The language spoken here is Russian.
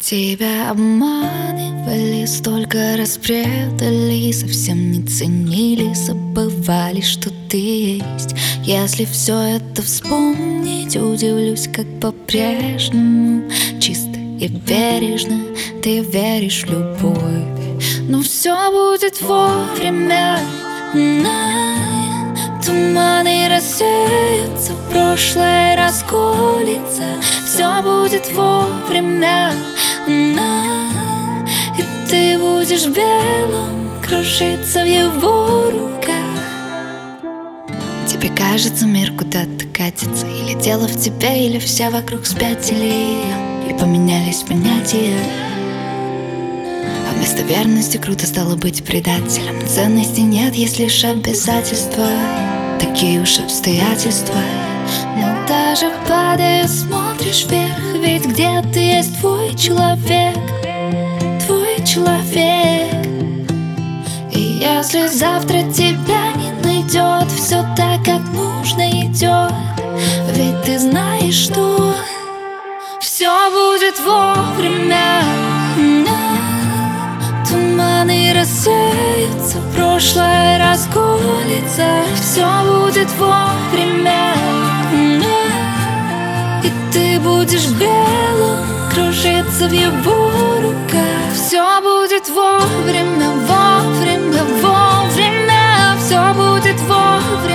Тебя обманывали, столько раз предали, совсем не ценили, забывали, что ты есть. Если все это вспомнить, удивлюсь, как по-прежнему чисто и бережно ты веришь в любовь. Но все будет вовремя, туманы рассеются, прошлое расколется. Все будет вовремя, и ты будешь белым, кружиться в его руках. Тебе кажется, мир куда-то катится, или дело в тебе, или все вокруг спятили, и поменялись понятия. А вместо верности круто стало быть предателем. Ценности нет, есть лишь обязательства, такие уж обстоятельства. Но даже падая, смотришь вверх, ведь где-то есть твой человек, твой человек. И если завтра тебя не найдет, все так, как нужно идет, ведь ты знаешь, что все будет вовремя. Туманы рассеются, прошлое расколется. Все будет вовремя, и ты будешь белым, кружиться в его руках. Все будет вовремя, вовремя, вовремя. Все будет вовремя.